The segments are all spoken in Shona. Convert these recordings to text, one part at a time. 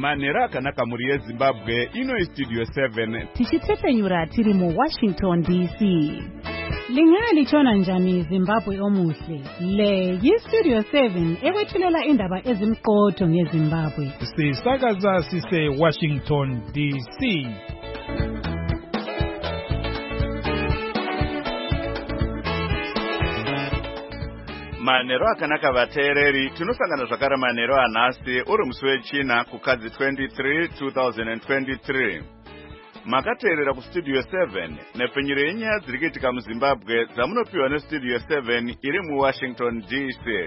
Manera akanaka muri yeZimbabwe ino Studio 7 tichitefenyura tiri mu Washington DC. Lingani chona njani Zimbabwe omuhle. Le Studio 7 ekwethulela indaba ezimqotho ngeZimbabwe. Sisakaza sise Washington DC. Manero akanaka vateereri tinosangana zvakare manero anhasi uri musi wechina kukadzi 23 2023. Makateerera kustudio 7 nepfenyuro yenyaya dziri kuitika muZimbabwe dzamunopiwa nestudio 7 iri muWashington DC.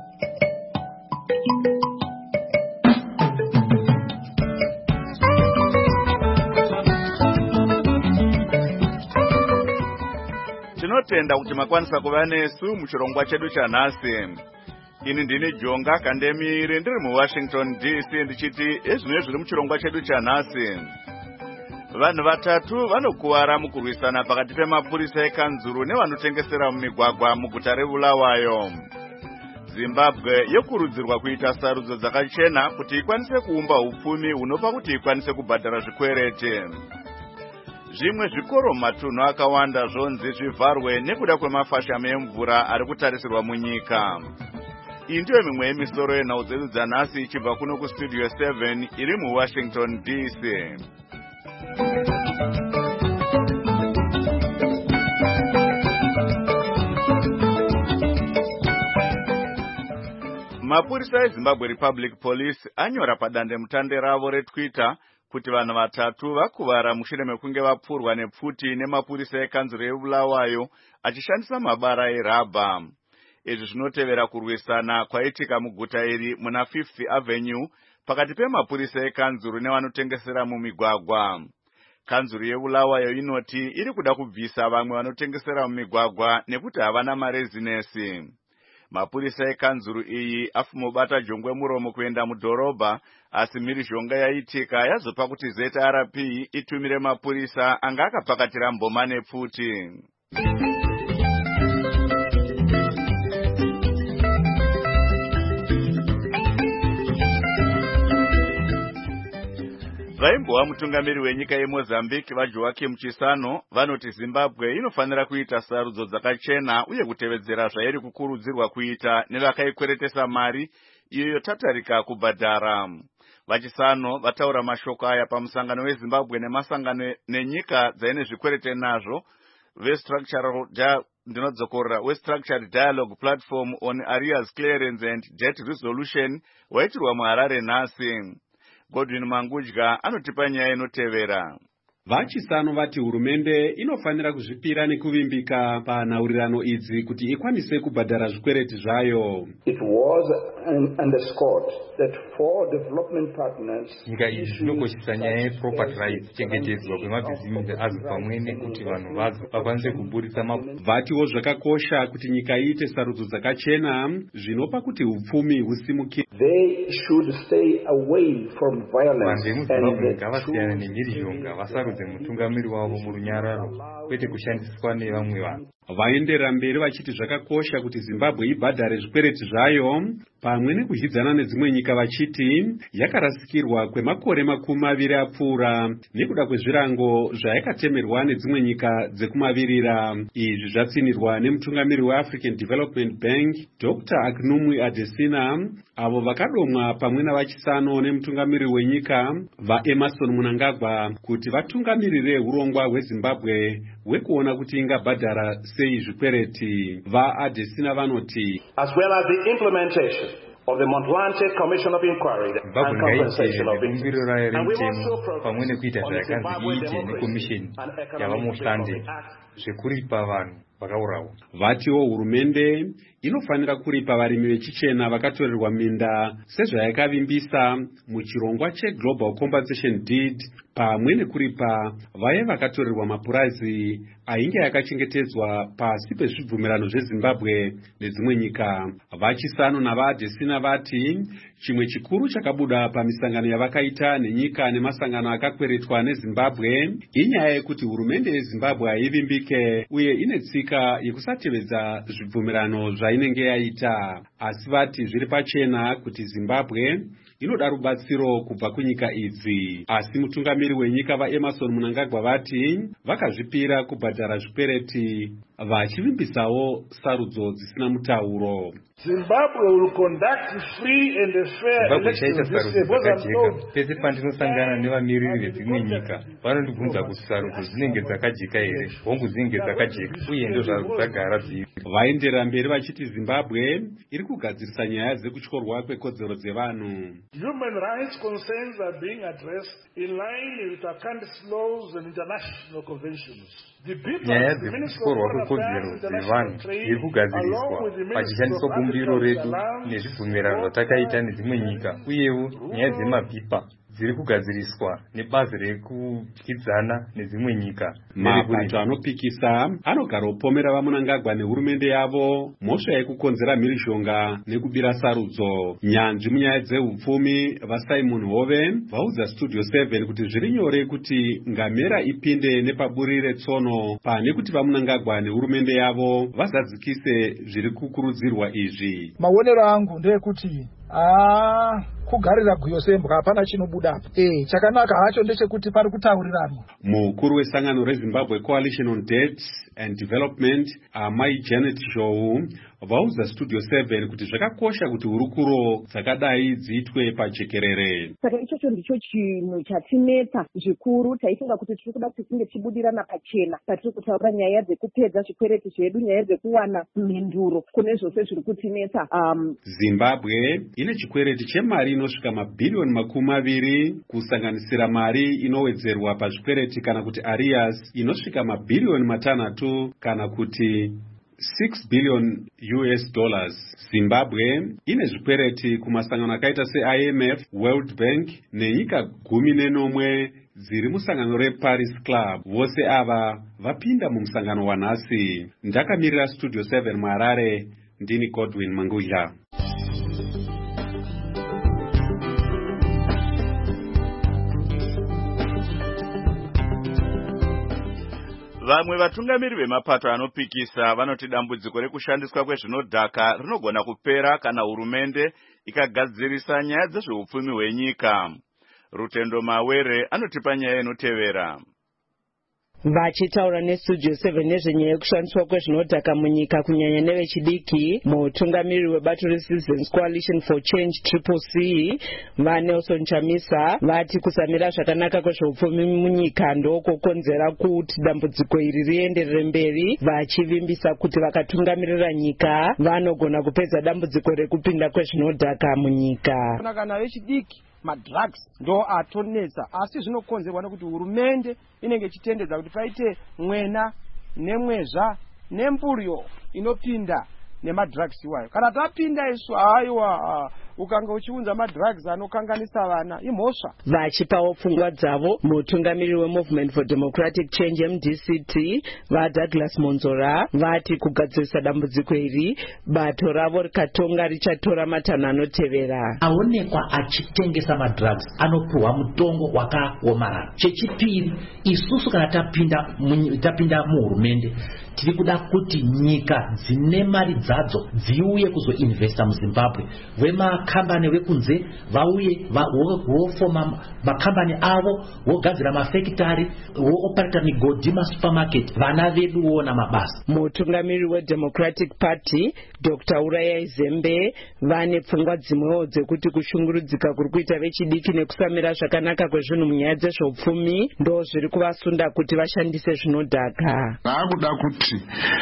Tinotenda kuti makwanisa kuva nesu muchirongwa chedu chanhasi. Ini ndini Jonga Kandemiri ndiri muWashington DC ndichiti ezvino zviri muchirongwa chedu chanhasi. Vanhu vatatu vanokuwara mukurwisana pakati pemapurisa ekanzuru nevanotengesera mumigwagwa muguta reBulawayo. Zimbabwe yokurudzirwa kuita sarudzo dzakachena kuti ikwanise kuumba upfumi hunopa kuti ikwanise kubhadhara zvikwereti. Zvimwe zvikoro matunhu akawanda zvonzi zvivharwe nekuda kwemafashame emvura ari kutarisirwa munyika. Iyi ndiyo mimwe yemisoro yenhau dzedu dzanhasi ichibva kuno kustudio 7 iri muWashington DC. Mapurisa eZimbabwe Republic Police anyora padandemutande ravo reTwitter kuti vanhu vatatu vakuvara mushure mekunge vapfurwa nepfuti nemapurisa ekanzuru yeBulawayo achishandisa mabara erabha. Izvi zvinotevera kurwisana kwaitika muguta iri muna 5th Avenue pakati pemapurisa ekanzuru nevanotengesera mumigwagwa. Kanzuru yeBulawayo inoti iri kuda kubvisa vamwe vanotengesera mumigwagwa nekuti havana marezinesi. Mapurisa ekanzuru iyi afumobata jongwe muromo kuenda mudhorobha, asi mhirizhonga yaitika yazopa kuti ZRP itumire mapurisa anga akapakatira mboma nepfuti. Vaimbova mutungamiri wenyika yeMozambique vaJoaquim Chissano vanoti Zimbabwe inofanira kuita sarudzo dzakachena uye kutevedzera zvairi kukurudzirwa kuita nevakaikweretesa mari iyo yotatarika kubhadhara. VaChissano vataura mashoko aya pamusangano weZimbabwe nemasangano nenyika dzaine zvikwerete nazvo we-Structured Dialogue Platform on Arrears Clearance and Debt Resolution waitirwa muHarare nhasi. Godwin Mangudya anotipa nyaya inotevera. VaChissano vati hurumende inofanira kuzvipira nekuvimbika panhaurirano idzi kuti ikwanise kubhadhara zvikwereti zvayo. It was underscored that for development partners nyika izvi zvinokoshesa nyaya yeproperty rights, chengetedzwa kwemabhizimusi azvo pamwe nekuti vanhu vazo vakwanise kuburitsa vatiwo zvakakosha kuti nyika iite sarudzo dzakachena zvinopa kuti upfumi husimukire. They should stay away from violence. Vanhu vemuZimbabwe ngavasiyane nemhirizhonga, vasarudze mutungamiri wavo murunyararo kwete kushandiswa nevamwe vanhu. Vaenderera mberi vachiti zvakakosha kuti Zimbabwe ibhadhare zvikwereti zvayo pamwe nekuzhidzana nedzimwe nyika vachiti yakarasikirwa kwemakore 20 apfuura nekuda kwezvirango zvayakatemerwa nedzimwe nyika dzekumavirira. Izvi zvatsinirwa nemutungamiri weAfrican Development Bank Dr. Akinwumi Adesina, avo vakadomwa pamwe navaChissano nemutungamiri wenyika vaEmmerson Mnangagwa kuti vatungamirire urongwa hweZimbabwe hwekuona kuti ingabhadhara sei zvikwereti. VaAdesina vanoti as well as the implementation of the Montlange Commission of Inquiry and Compensation of Victims. And we also pamwe nekuita zvayakanzi iite nekomisheni yavamohlande zvekuripa vanhu vakaurawa. Vatiwo hurumende inofanira kuripa varimi vechichena vakatorerwa minda sezvayakavimbisa muchirongwa cheGlobal Compensation Deed, pamwe nekuripa vaye vakatorerwa mapurazi ainge yakachengetedzwa pasi pezvibvumirano zveZimbabwe nedzimwe nyika. VaChissano navaAdesina vati chimwe chikuru chakabuda pamisangano yavakaita nenyika nemasangano akakweretwa neZimbabwe inyaya yekuti hurumende yeZimbabwe haivimbike uye ine tsika nyika yekusatevedza zvibvumirano zvainenge yaita, asi vati zviri pachena kuti Zimbabwe inoda rubatsiro kubva kunyika idzi. Asi mutungamiri wenyika vaEmerson Mnangagwa vati vakazvipira kubhadhara zvikwereti, vachivimbisawo sarudzo dzisina mutauro. Zimbabwe will conduct free and fair elections this year. Pese pandinosangana nevamiriri vedzimwe nyika vanondibvunza kuti sarudzo dzinenge dzakajeka here, hongu dzinenge dzakajeka uye ndozvadzagara dziri. Vaenderera mberi vachiti Zimbabwe iri kugadzirisa nyaya dzekutyorwa kwekodzero dzevanhu. Human rights concerns are being addressed in line with our country's laws and international conventions. Nyaya dzekutorwa kwekodzero dzevanhu iri kugadziriswa pachishandiswa bumbiro redu nezvibvumirano zvatakaita nedzimwe nyika, uyewo nyaya dzemapipa dziri kugadziriswa nebazi rekudyidzana nedzimwe nyika. Mapato anopikisa anogara upomera vaMnangagwa nehurumende yavo mhosva yekukonzera mhirizhonga nekubira sarudzo. Nyanzvi munyaya dzeupfumi vaSimon Hove vaudza Studio 7 kuti zviri nyore kuti ngamera ipinde nepaburi retsono pane kuti vaMnangagwa nehurumende yavo vazadzikise zviri kukurudzirwa izvi. Maonero angu ndeyekuti kugarira guyo sembwa hapana chinobudapo. Chakanaka hacho ndechekuti pari kutauriranwa. Mukuru wesangano reZimbabwe Coalition on Debt and Development, Mai Janet Zhou, vaudza Studio 7 kuti zvakakosha kuti hurukuro dzakadai dziitwe pajekerere. Saka ichocho ndicho chinhu chatinetsa zvikuru, taifunga kuti tiri kuda kuti tinge tibudirana pachena patiri kutaura nyaya dzekupedza zvikwereti zvedu, nyaya dzekuwana mhinduro kune zvose zviri kutinetsa. Zimbabwe ine chikwereti chemari inosvika mabhirioni 20 kusanganisira mari inowedzerwa pazvikwereti kana kuti arrears inosvika mabhirioni 6 kana kuti $6 billion. Zimbabwe ine zvikwereti kumasangano akaita seIMF, World Bank nenyika 11 dziri musangano reParis Club. Vose ava vapinda mumusangano wanhasi. Ndakamirira Studio 7 muHarare, ndini Godwin Mangudya. Vamwe vatungamiri vemapato anopikisa vanoti dambudziko rekushandiswa kwezvinodhaka rinogona kupera kana hurumende ikagadzirisa nyaya dzezveupfumi hwenyika. Rutendo Mawere anotipa nyaya inotevera. Vachitaura neStudio 7 nezvenyaya yekushandiswa kwezvinodhaka munyika kunyanya nevechidiki, mutungamiri webato reCitizens Coalition for Change CCC vaNelson Chamisa vati kusamira zvakanaka kwezveupfumi munyika ndokokonzera kuti dambudziko iri rienderere mberi, vachivimbisa kuti vakatungamirira nyika vanogona kupedza dambudziko rekupinda kwezvinodhaka munyika. Kana vechidiki madrugs ndo atonetsa, asi zvinokonzerwa nekuti hurumende inenge ichitendedza kuti paite mwena nemwezva nemburiyo inopinda nemadrugs iwayo. Kana tapinda isu aiwa ukanga uchiunza madrugs anokanganisa vana imhosva. Vachipawo pfungwa dzavo mutungamiri weMovement for Democratic Change MDCT vaDouglas Monzora vati kugadzirisa dambudziko iri bato ravo rikatonga richatora matanho anotevera. Aonekwa achitengesa madrugs anopuhwa mutongo wakaomarara. Chechipiri, isusu kana tapinda muhurumende tiri kuda kuti nyika dzine mari dzadzo dziuye kuzoinvesta muZimbabwe. Vemakambani vekunze vauye vofoma makambani avo, vogadzira mafekitari, vooperata migodhi masupermarket, vana vedu voona mabasa. Mutungamiri weDemocratic Party Dr. Urayai Zembe vane pfungwa dzimwewo dzekuti kushungurudzika kuri kuita vechidiki nekusamira zvakanaka kwezvinhu munyaya dzezveupfumi ndo zviri kuvasunda kuti vashandise zvinodhaka. Vakuda kuti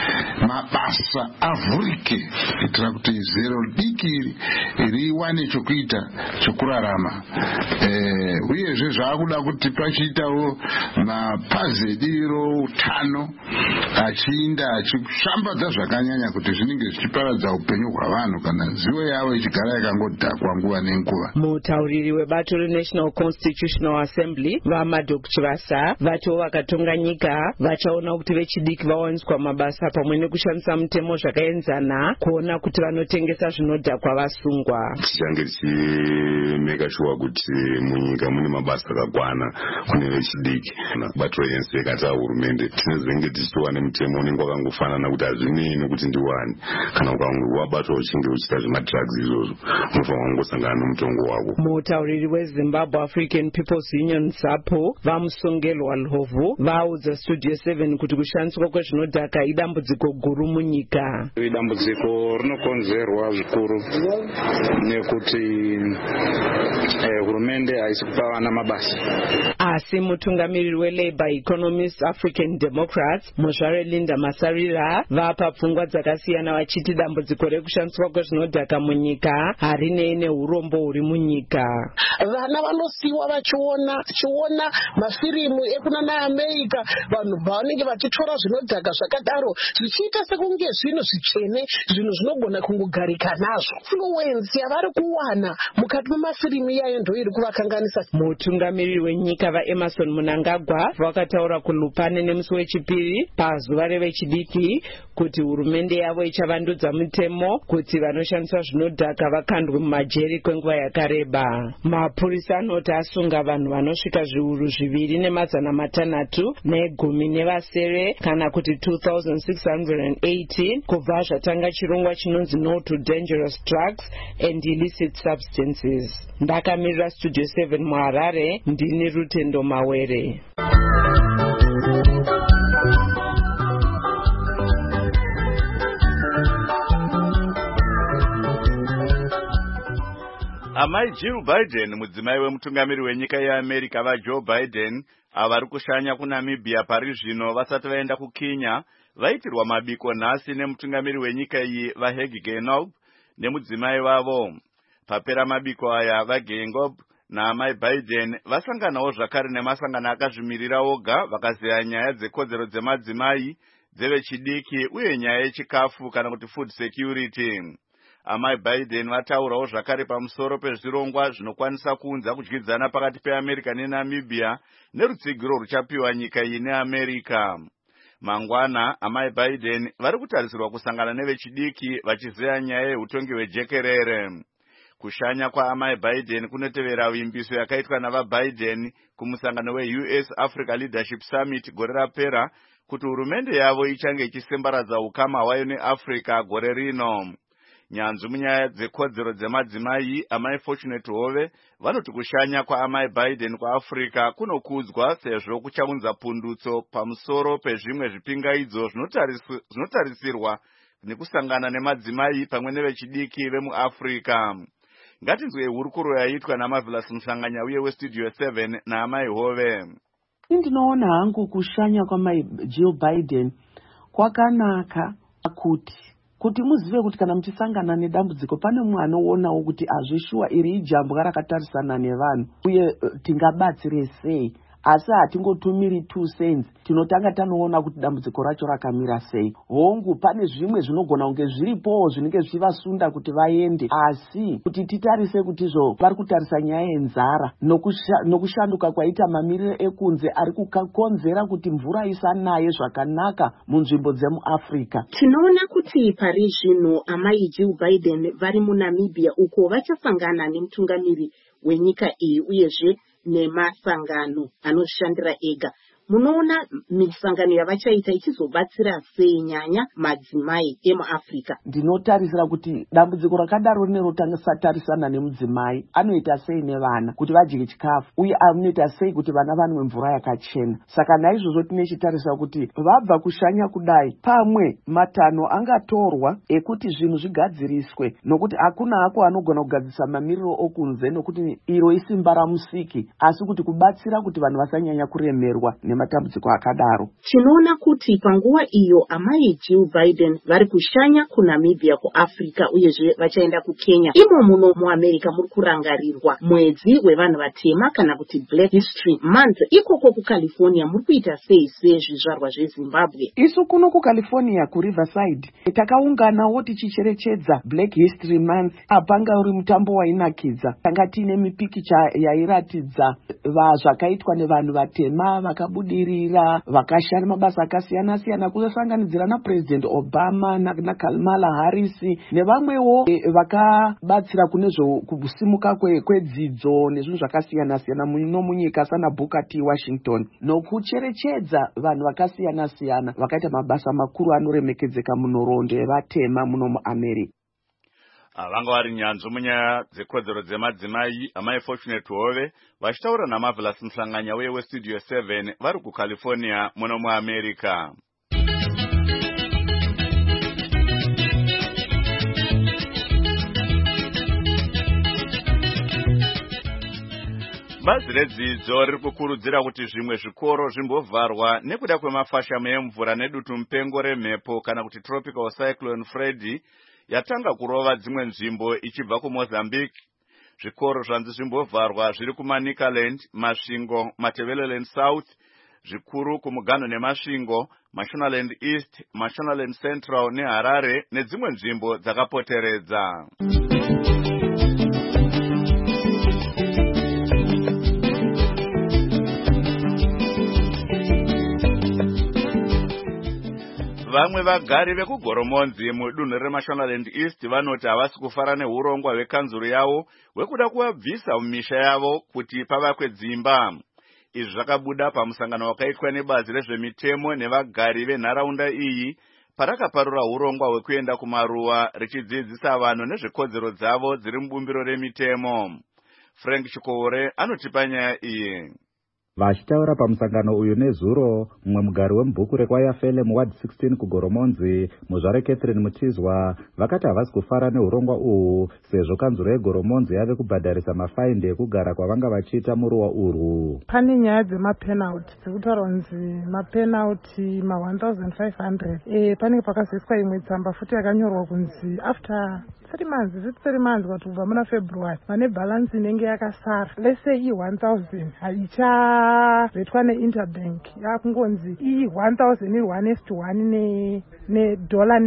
mabasa avhurike kuitira kuti zero diki riwane chokuita chokurarama. Uyezve zvaakuda kuti pachiitawo mapazi ediro utano achiinda achishambadza zvakanyanya kuti zvinenge zvichiparadza upenyu hwavanhu kana zivo yavo ichigara yakangodhakwa nguva nenguva. Mutauriri webato reNational Constitutional Assembly vaMadok Chivasa vatiwo vakatonga nyika vachaona kuti vechidiki vawaniswa mabasa pamwe nekushandisa mutemo zvakaenzana kuona kuti vanotengesa zvinodhakwa vasungwa. tichange tichimeka sure kuti munyika mune mabasa akakwana kune vechidiki. Bato yense yakata hurumende tinezenge tichitowana mutemo unenge wakangofanana kuti hazvinei kuti ndiwani, kana wabatwa uchinge uchita zvemadrugs izvozvo unofanira kungosangana nomutongo wako. Mutauriri weZimbabwe African People's Union ZAPU vamusongelwa Lhovu vaudza Studio 7 kuti kushandiswa kwezvinodhaka idambudziko guru munyika. Idambudziko rinokonzerwa zvikuru nekuti hurumende haisi kupa vana mabasa. Asi mutungamiriri weLabour Economist African Democrats Muzvare Linda Masarira vapa pfungwa dzakasiyana vachiti dambudziko rekushandiswa kwezvinodhaka munyika harinei neurombo huri munyika. Vana vanosiiwa vachiona mafirimu ekunana America, vanhu vanenge vachitora zvinodhaka zvakadaro zvichiita sekunge zvinhu zvitsvene, zvinhu zvinogona kungogarika nazvo. Influence yavari kuwana mukati memafirimu iyayo ndio iri kuvakanganisa. Mutungamiriri wenyika vaEmerson Mnangagwa vakataura kuLupane nemusi wechipiri pazuva revechidiki kuti hurumende yavo ichavandudza mutemo kuti vanoshandisa zvinodhaka vakandwe mumajeri kwenguva yakareba. Mapurisa anoti asunga vanhu vanosvika zviuru 2,610 nevasere kana kuti 2,618 kubva zvatanga chirongwa chinonzi No to Dangerous Drugs and Illicit Substances. Ndakamirira Studio 7 muHarare, ndini Rutendo Mawere. Amai Jill Biden, mudzimai wemutungamiri wenyika yeAmerica vaJoe Biden, avari kushanya kuNamibia pari zvino vasati vaenda kuKenya, vaitirwa mabiko nhasi nemutungamiri wenyika iyi vaHage Geingob nemudzimai vavo. Papera mabiko aya vaGeingob naamai Biden vasanganawo zvakare nemasangano akazvimirira oga vakazeya nyaya dzekodzero dzemadzimai, dzevechidiki uye nyaya yechikafu kana kuti food security. Amai Biden vataurawo zvakare pamusoro pezvirongwa zvinokwanisa kuunza kudyidzana pakati peAmerica neNamibia nerutsigiro ruchapiwa nyika iyi neAmerica. Mangwana, amai Biden vari kutarisirwa kusangana nevechidiki vachizeya nyaya yehutongi hwejekerere. Kushanya kwaamai Biden kunotevera vimbiso yakaitwa navaBiden kumusangano weUS Africa Leadership Summit gore rapera kuti hurumende yavo ichange ichisembaradza ukama hwayo neAfrica gore rino. Nyanzvi munyaya dzekodzero dzemadzimai, amai Fortunate Hove vanoti kushanya kwaamai Biden kuAfrica kunokudzwa sezvo kuchaunza pundutso pamusoro pezvimwe zvipingaidzo zvinotarisirwa nekusangana nemadzimai pamwe nevechidiki vemuAfrica. Ngatinzwe hurukuro yaitwa naMarvelous Musanganya uye weStudio 7 naamai Hove. Ndinoona hangu kushanya kwamai Jill Biden kwakanaka kuti muzive kuti kana muchisangana nedambudziko pane mumwe anoonawo kuti azvishuwa iri ijambo rakatarisana nevanhu uye tingabatsire sei. Asi hatingotumiri 2 cents, tinotanga tanoona kuti dambudziko racho rakamira sei. Hongu pane zvimwe zvinogona kunge zviripowo zvinenge zvichivasunda kuti vaende, asi kuti titarise kuti izvo vari kutarisa nyaya yenzara nokushanduka kwaita mamiriro ekunze ari kukonzera kuti mvura isanaye zvakanaka munzvimbo dzemuAfrica. Tinoona kuti pari zvino amai Jill Biden vari muNamibia uko vachasangana nemutungamiri wenyika iyi uyezve nemasangano anozvishandira ega. Munoona misangano yavachaita ichizobatsira sei nyanya madzimai emuAfrica? Ndinotarisira kuti dambudziko rakadaro rinotarisana nemudzimai anoita sei nevana kuti vadye chikafu uye anoita sei kuti vana vanwe mvura yakachena. Saka naizvozvo tinechitarisira kuti vabva kushanya kudai pamwe matanho angatorwa ekuti zvinhu zvigadziriswe, nokuti hakuna hako anogona kugadzirisa mamiriro okunze nokuti iro isimba ramusiki, asi kuti kubatsira kuti vanhu vasanyanya kuremerwa matambudziko akadaro. Tinoona kuti panguva iyo amai Jill Biden vari kushanya kuNamibia kuAfrica uyezve vachaenda kuKenya. Imo muno muAmerica muri kurangarirwa mwedzi wevanhu vatema kana kuti Black History Month. Ikoko kuCalifornia muri kuita sei sezvizvarwa zveZimbabwe? Isu kuno kuCalifornia kuRiverside takaunganawo tichicherechedza Black History Month. Apanga uri mutambo wainakidza. Tanga tiine mipikicha yairatidza zvakaitwa nevanhu vatema vakabuda vakabudirira vakashanda mabasa akasiyana siyana kusanganidzira naPresident Obama naKamala Harris nevamwewo vakabatsira kune kusimuka kwedzidzo nezvinhu zvakasiyana siyana munyika sana Booker T. Washington nokucherechedza vanhu vakasiyana siyana vakaita mabasa makuru anoremekedzeka munhoroondo yevatema muno muAmerica. Vanga vari nyanzvi munyaya dzekodzero dzemadzimai amai Fortunate Hove vachitaura naMarvelous Mhlanganya weStudio 7 vari kuCalifornia muno muAmerica. Bazi redzidzo riri kukurudzira kuti zvimwe zvikoro zvimbovharwa nekuda kwemafashamo emvura nedutu mupengo remhepo kana kuti tropical cyclone Freddy yatanga kurova dzimwe nzvimbo ichibva kuMozambique. Zvikoro zvanzi zvimbovharwa zviri kuManicaland, Masvingo, Matabeleland South, zvikuru kuMugano neMasvingo, Mashonaland East, Mashonaland Central neHarare nedzimwe nzvimbo dzakapoteredza. Vamwe vagari vekugoromonzi mudunhu reMashonaland East vanoti havasi kufara neurongwa hwekanzuru yavo hwekuda kuvabvisa mumisha yavo kuti pavakwe dzimba. Izvi zvakabuda pamusangano wakaitwa nebazi rezvemitemo nevagari venharaunda iyi parakaparura urongwa hwekuenda kumaruwa richidzidzisa vanhu nezvekodzero dzavo dziri mubumbiro remitemo. Frank Chikore anotipa nyaya iyi. Vachitaura pamusangano uyu nezuro, mumwe mugari wemubhuku rekwayafele muward 16 kugoromonzi, muzvare Catherine Mutizwa, vakati havasi kufara neurongwa uhu sezvo kanzuro yegoromonzi yave kubhadharisa mafaindi ekugara kwavanga vachiita muruwa urwu. Pane nyaya dzemapenalty dzekutaura kunzi mapenalty ma1500. Panenge pakazoiswa imwe tsamba futi yakanyorwa kunzi after 3 months, is it 3 months kuti kubva muna February vane balance inenge yakasara. Let's say i1000 haichavetwa neInterbank, yakungonzi i1000 iri 1:1 nedollar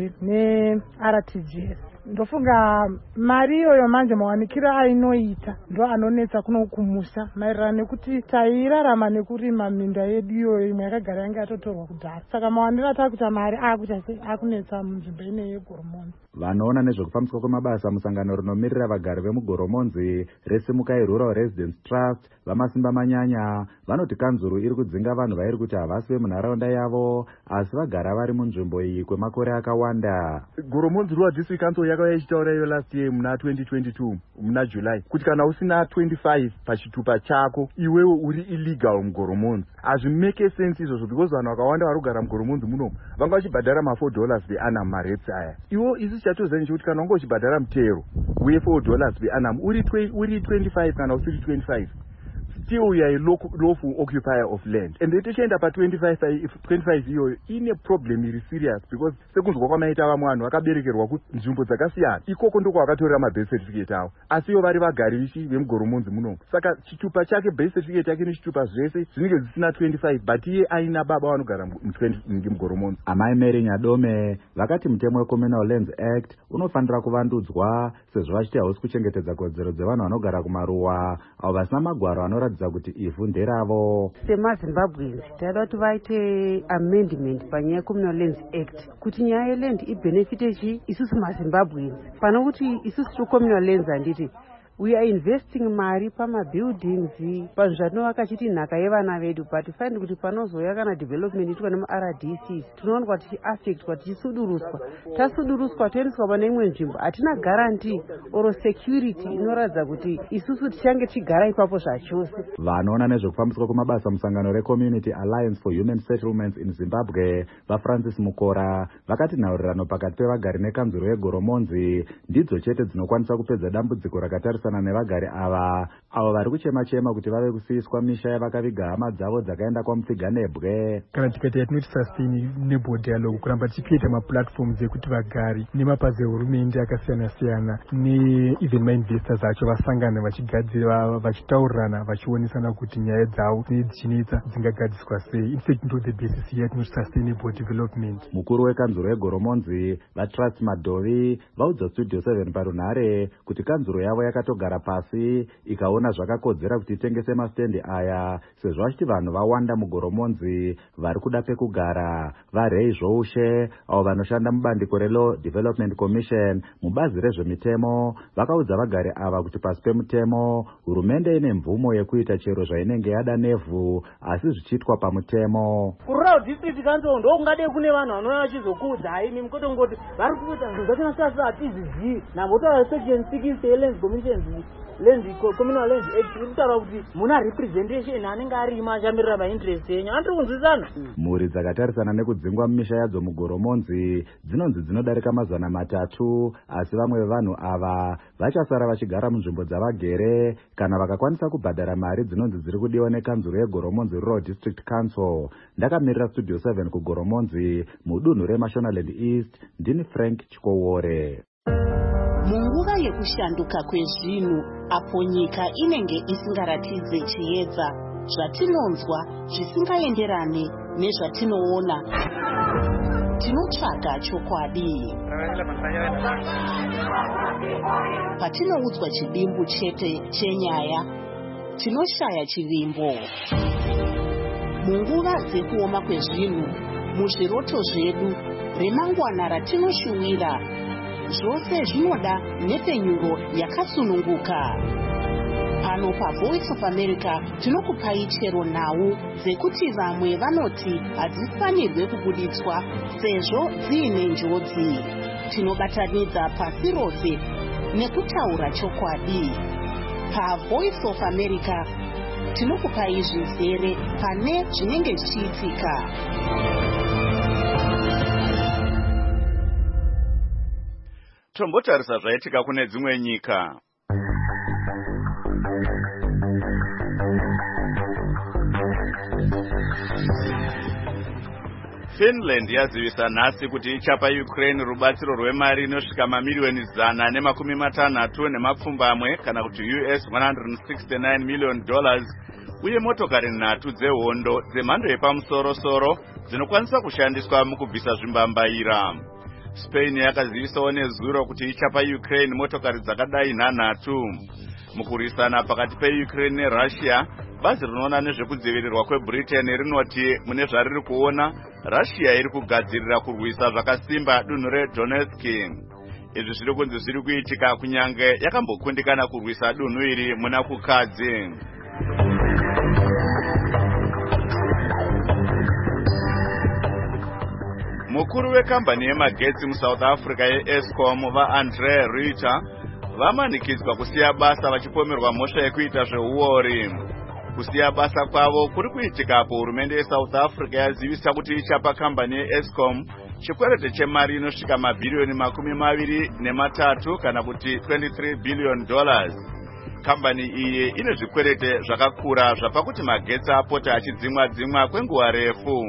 neRTGS. Ndofunga mari iyoyo manje mawanikiro ainoita ndo anonetsa kunokumusa maererano nekuti tairarama nekurima minda yedu iyoyo imwe yakagara yanga yatotorwa kudhara. Saka mawanira takuita mari akunetsa munzvimbo ine yegoromonzi. Vanoona nezvekufambiswa kwemabasa musangano rinomirira vagari vemugoromonzi reSimukai Rural Residence Trust vamasimba manyanya vanoti kanzuru iri kudzinga vanhu vairi kuti havasi vemunharaunda yavo asi vagara vari munzvimbo iyi kwemakore akawanda. Goromonzi Rural District Council yakauya ichitaura iyo last year muna 2022 muna July kuti kana usina 25 pachitupa chako iwewe uri illegal mugoromonzi. Hazvimake sense izvozvo because vanhu vakawanda vari kugara mugoromonzi muno vanga vachibhadhara ma$4 veAnam mareps aya. Iwo isi chatozani kuti kana unge uchibhadhara mutero we$4 veAnam uri 25 kana usiri 25 still you are a lawful occupier of land. And the tichaenda pa 25 iyoyo ine problem iri serious because sekunzwa kwamaita vamwe vanhu vakaberekerwa kunzvimbo dzakasiyana ikoko ndiko vakatorera mabirth certificate avo asi ivo vari vagari vemugoromonzi muno. Saka chitupa chake birth certificate yake nechitupa zvese zvinenge zvisina 25 but iye aina baba vanogara mugoromonzi. Amai Mary Nyadome vakati mutemo weCommunal Lands Act unofanira kuvandudzwa sezvo vachiti hausi kuchengetedza kodzero dzevanhu vanogara kumaruwa avo vasina magwaro anoratidza kuti ivhu nderavo. SemaZimbabweans taida kuti vaite amendment panyaya yeCommunal Lands Act kuti nyaya yeland ibenefite isusu maZimbabweans pano kuti isusu Communal Lands handiti we are investing mari pamabuildings panhu zvatinovaka chiti nhaka yevana vedu but find kuti panozoya kana development itwa nemuRDCs tinoonwa tichiaffectwa tichisuduruswa tasuduruswa toendeswa pane imwe nzvimbo hatina guarantee or security inoratidza kuti isusu tichange tichigara ipapo zvachose. Vanoona nezvekufambiswa kwemabasa musangano reCommunity Alliance for Human Settlements in Zimbabwe vaFrancis Mukora vakati nhaurirano pakati pevagari nekanzuro yegoromonzi ndidzo chete dzinokwanisa kupedza dambudziko rakatarisa nevagari ava avo vari kuchema-chema kuti vave kusiyiswa misha yavakaviga hama dzavo dzakaenda kwamupfiga nebwe. Kana tikaita yatinoti sustain neighbor dialogue kuramba tichiita maplatforms ekuti vagari nemapazi ehurumende akasiyana-siyana ne-even mainvestors acho vasangana vachigadzira vachitaurirana vachionesana kuti nyaya dzavo dzichinetsa dzingagadziswa sei infact ndo the basis yatinoti sustainable development. Mukuru wekanzuro yegoromonzi vaTrust Madovi vaudza Studio 7 parunhare kuti kanzuro yavo yakatogara inogara pasi ikaona zvakakodzera kuti itengese mastendi aya sezvo vachiti vanhu vawanda mugoromonzi vari kuda pekugara. VaRay Zvoushe avo vanoshanda mubandiko reLaw Development Commission mubazi rezvemitemo vakaudza vagari ava kuti pasi pemutemo hurumende ine mvumo yekuita chero zvainenge yada nevhu asi zvichiitwa pamutemo. Rural District Council ndokungade kune vanhu vanouya vachizokuudzai imi mukotongoti vari kuita zvinhu zvatinasasa hatizvizivi nambotaura section 6 yeLands Commission Communal Land Act iri kutaura kuti muna representation anenge arimo achamirira mainterest yenyu. Andiri kunzwisana. Mhuri dzakatarisana nekudzingwa mumisha yadzo mugoromonzi dzinonzi dzinodarika mazana 3 asi vamwe vevanhu ava vachasara vachigara munzvimbo dzavagere kana vakakwanisa kubhadhara mari dzinonzi dziri kudiwa nekanzuro yegoromonzi Rural District Council. Ndakamirira Studio 7 kugoromonzi mudunhu reMashonaland East ndini Frank Chikowore. Munguva yekushanduka kwezvinhu apo nyika inenge isingaratidze chiedza zvatinonzwa zvisingaenderane nezvatinoona tinotsvaga chokwadi. Patinoudzwa chidimbu chete chenyaya tinoshaya chivimbo. Munguva dzekuoma kwezvinhu muzviroto zvedu remangwana ratinoshuwira zvose zvinoda nepenyuro yakasununguka. Pano paVoice of America tinokupai chero nhau dzekuti vamwe vanoti hadzifanirwe kubuditswa sezvo dziine njodzi. Tinobatanidza pasi rose nekutaura chokwadi. PaVoice of America tinokupai zvizere pane zvinenge zvichiitika. Tombotarisa zvaitika kune dzimwe nyika. Finland yazivisa nhasi kuti ichapa Ukraine rubatsiro rwemari inosvika mamiliyoni 150 kana kuti $169 million uye motokari 3 dzehondo dzemhando yepamusoro-soro dzinokwanisa kushandiswa mukubvisa zvimbambaira. Spain yakazivisawo nezuro kuti ichapa Ukraine motokari dzakadai 3. Mukurisana pakati peUkraine neRussia, bazi rinoona nezvekudzivirirwa kweBritain rinoti mune zvariri kuona Russia iri kugadzirira kurwisa zvakasimba dunhu reDonetsk. Izvi zviri kunzi zviri kuitika kunyange yakambokundikana kurwisa dunhu iri muna kukadzi. Mukuru wekambani yemagetsi muSouth Africa yeEskom vaAndrea Rita vamanikidzwa kusiya basa vachipomerwa mhosva yekuita zveuori. Kusiya basa kwavo kuri kuitika apo hurumende yeSouth Africa yazivisa kuti ichapa kambani yeEskom chikwerete chemari inosvika mabhiriyoni 23 kana kuti $23 billion. Kambani iyi ine zvikwerete zvakakura zvapakuti magetsi apota achidzimwa kwenguva refu.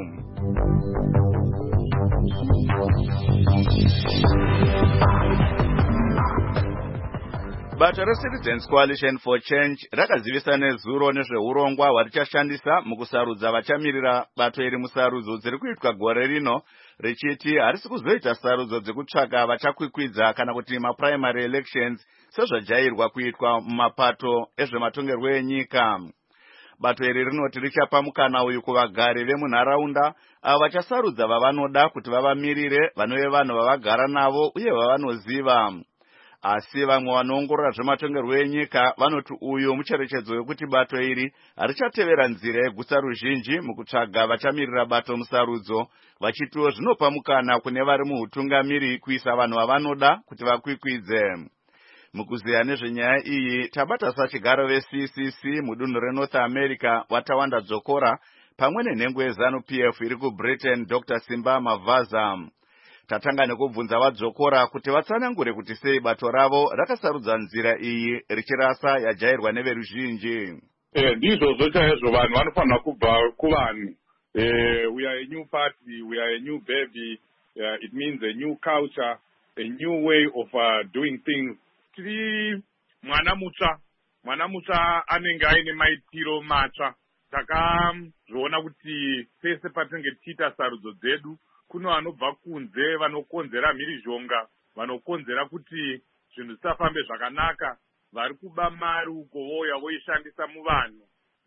Bato reCitizens Coalition for Change rakazivisa nezuro nezveurongwa hwarichashandisa mukusarudza vachamirira bato iri musarudzo dziri kuitwa gore rino, richiti harisi kuzoita sarudzo dzekutsvaka vachakwikwidza kana kuti maprimary elections sezvajairwa kuitwa mumapato ezvematongerwo enyika. Bato iri rinoti richapa mukana uyu kuvagari vemunharaunda avo vachasarudza vavanoda kuti vavamirire vanove vanhu vavagara navo uye vavanoziva. Asi vamwe vanoongorora zvematongerwo enyika vanoti uyu mucherechedzo wekuti bato iri harichatevera nzira yegusa ruzhinji mukutsvaga vachamirira bato musarudzo, vachitiwo zvinopa mukana kune vari muhutungamiri kuisa vanhu vavanoda kuti vakwikwidze. Mukuziya nezvenyaya iyi tabata sachigaro veCCC mudunhu reNorth America Watawanda Dzokora pamwe nenhengo yeZanu-PF iri kuBritain Dr. Simba Mavaza. Tatanga nekubvunza vaDzokora kuti vatsanangure kuti sei bato ravo rakasarudza nzira iyi richirasa yajairwa neveruzhinji. Ndizvo chaizvo vanhu vanofanira kubva kuvanhu. We are a new party, we are a new baby, it means a new culture, a new way of doing things. Tiri mwana mutsva anenge aine maitiro matsva. Takazviona kuti pese patinenge tichiita sarudzo dzedu kuno vanobva kunze vanokonzera mhirizhonga, vanokonzera kuti zvinhu zvisafambe zvakanaka, vari kuba mari uko voya voishandisa muvanhu.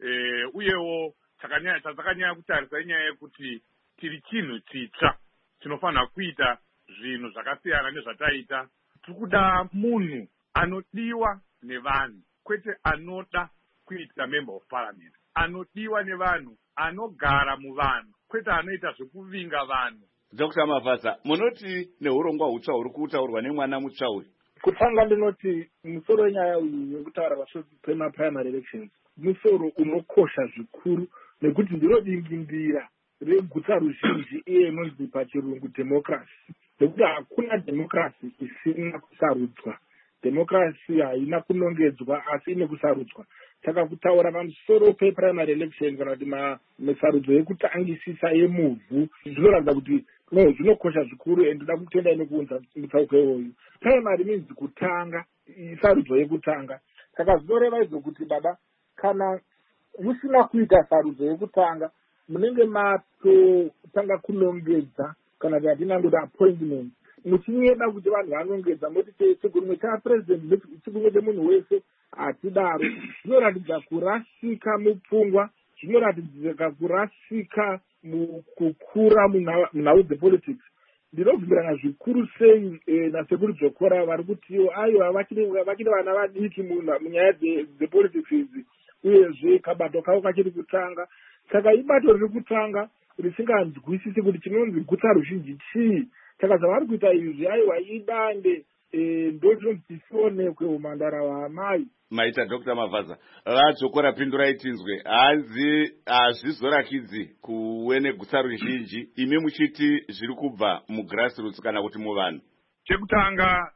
Uyewo chatakanyanya kutarisa inyaya yekuti tiri chinhu chitsva chinofanira kuita zvinhu zvakasiyana nezvataita. Tiri kuda munhu anodiwa nevanhu, kwete anoda kuita member of parliament, anodiwa nevanhu, anogara muvanhu, kwete anoita zvekuvinga vanhu. Dr. Mavhaza, munoti neurongwa hutsva huri kutaurwa nemwana mutsva uyu? Kutanga ndinoti musoro wenyaya uyu wekutaura pamusoro pemaprimary elections musoro unokosha zvikuru, nekuti ndiro dingindira reguta ruzhinji iye inonzi pachirungu democracy. Nekuti hakuna democracy isina kusarudzwa. Democracy haina kunongedzwa asi ine kusarudzwa. Saka kutaura pamusoro peprimary election kana kuti misarudzo yekutangisisa yemuvhu zvinoratidza kuti no zvinokosha zvikuru, and ndoda kutenda inokuunza mutsauko iwoyu. Primary means kutanga, sarudzo yekutanga. Saka zvinoreva izvo kuti baba, kana musina kuita sarudzo yekutanga munenge matotanga kunongedza kana kuti atinangoti appointment, muchinyeda kuti vanhu vanongedza moti chigurumwe chapresident chigurumwe chemunhu wese hatidaro. Zvinoratidza kurasika mupfungwa, zvinoratidza kurasika mukukura munhau dzepolitics. Ndinobvumirana zvikuru sei nasekuru Dzokora vari kutiwo aiwa vachiri vana vadiki munyaya dzepolitics idzi, uyezve kabato kavo kachiri kutanga. Saka ibato riri kutanga risinganzwisisi kuti chinonzi guta ruzhinji chii. Saka zvavari kuita izvi aiwa idande ndotinonzi tisionekwe umhandara hwaamai. Maita Dr. Mavhaza, Vadzokora pindurai tinzwe, hazvizorakidzi kuve neguta ruzhinji, imi muchiti zviri kubva mugrassroots kana kuti muvanhu? Chekutanga,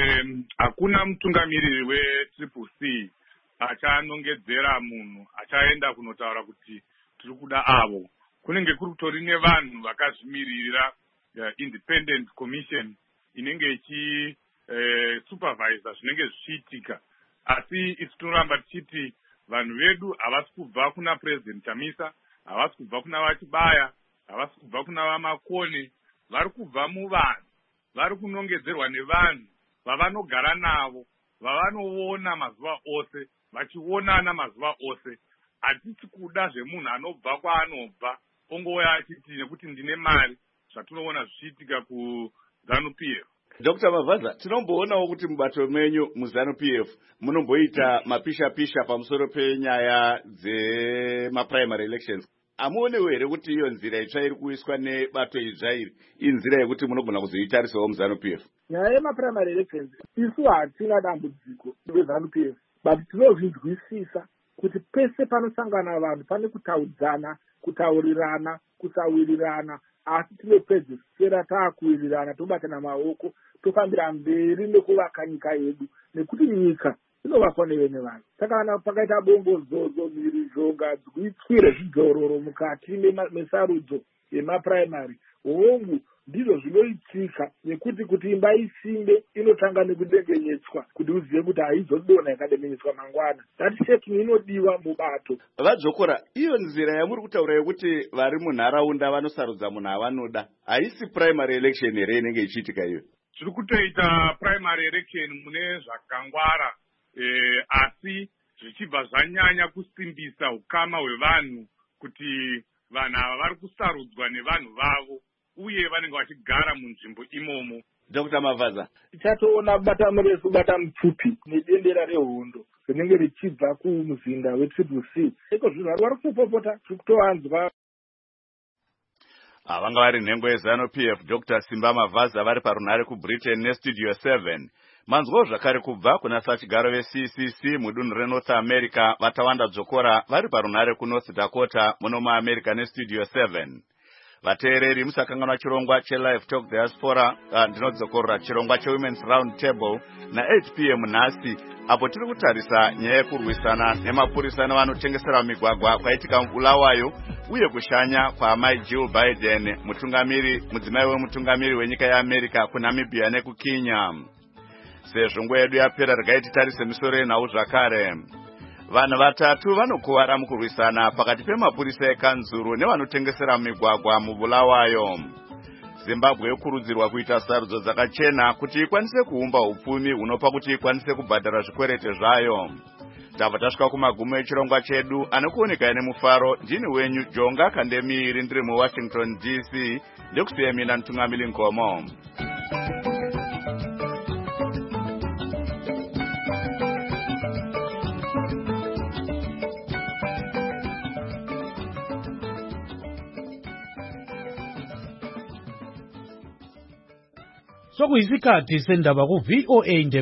hakuna mutungamiriri weCCC achanongedzera munhu achaenda kunotaura kuti tiri kuda avo. Kunenge kuri kutori nevanhu vakazvimirira independent commission inenge ichi supervisor zvinenge zvichiitika. Asi isi tinoramba tichiti vanhu vedu havasi kubva kuna President Chamisa, havasi kubva kuna Vachibaya, havasi kubva kuna Vamakone, vari kubva muvanhu, vari kunongedzerwa nevanhu vavanogara navo, vavanoona mazuva ose, vachionana mazuva ose. Hatisi kuda zvemunhu anobva kwaanobva ongouya achiti nekuti ndine mari, zvatinoona zvichiitika kuZANU-PF. Dr. Mavhaza, tinomboonawo kuti mubato menyu muZANU-PF munomboita mapisha-pisha pamusoro penyaya dzemaprimary elections. Amuonewo here kuti iyo nzira itsva iri kuiswa nebato idzva iri inzira yekuti munogona kuzoitarisawo muZANU-PF? Nyaya yemaprimary elections isu hatina dambudziko reZANU-PF, but tinozvinzwisisa kuti pese panosangana vanhu pane kutaudzana, kutaurirana, kusawirirana, asi tinopedzisira taakuwirirana, tobatana maoko, tofambira mberi nekuvaka nyika yedu, nekuti nyika inovakwa nevene vanhu. Saka kana pakaita bongozozo, mhirizhonga, gwikire zvidzororo mukati mesarudzo yemaprimary, hongu ndizvo zvinoitika, nekuti kuti imba isimbe inotanga nekudengenyetswa kuti uzive kuti haizodona yakadengenyetswa mangwana. Thatisheking inodiwa mubato. Vadzokora, iyo nzira yamuri kutaura yekuti vari munharaunda vanosarudza munhu avanoda, haisi primary election here inenge ichiitika iyo? Tiri kutoita primary election mune zvakangwara, asi zvichibva zvanyanya kusimbisa ukama hwevanhu kuti vanhu ava vari kusarudzwa nevanhu vavo uye vanenge vachigara munzvimbo imomo. Dr. Mavhaza, tichatoona bata murefu bata mupfupi nedendera rehondo rinenge richibva kumuzinda weCCC. Iko zvinhu vari kutopopota, tiri kutowanzwa. Vanga vari nhengo yeZANU-PF Dr. Simba Mavhaza vari parunhare kuBritain neStudio 7. Manzwawo zvakare kubva kuna sachigaro veCCC mudunhu reNorth America Vatawanda Dzokora vari parunhare kuNorth Dakota muno muAmerica neStudio 7. Vateereri musakanganwa chirongwa cheLive Talk Diaspora, ndinodzokorora chirongwa cheWomen's Round Table na8 PM nhasi, apo tiri kutarisa nyaya yekurwisana nemapurisa nevanotengesera migwagwa kwaitika mubulawayo uye kushanya kwaamai Jill Biden, mudzimai wemutungamiri wenyika yeAmerica kuNamibia nekuKenya. Sezvo nguva yedu yapera, regai titarise misoro yenhau zvakare. Vanhu vatatu vanokuvara mukurwisana pakati pemapurisa ekanzuru nevanotengesera migwagwa mubulawayo. Zimbabwe yokurudzirwa kuita sarudzo dzakachena kuti ikwanise kuumba upfumi hunopa kuti ikwanise kubhadhara zvikwereti zvayo. Tabva tasvika kumagumo echirongwa chedu anokuoneka nemufaro. Ndini wenyu Jonga Kandemiri ndiri muWashington DC. Ndikusiya mina Ntungamili Nkomo. Sokuyisikhathi sendaba ku VOA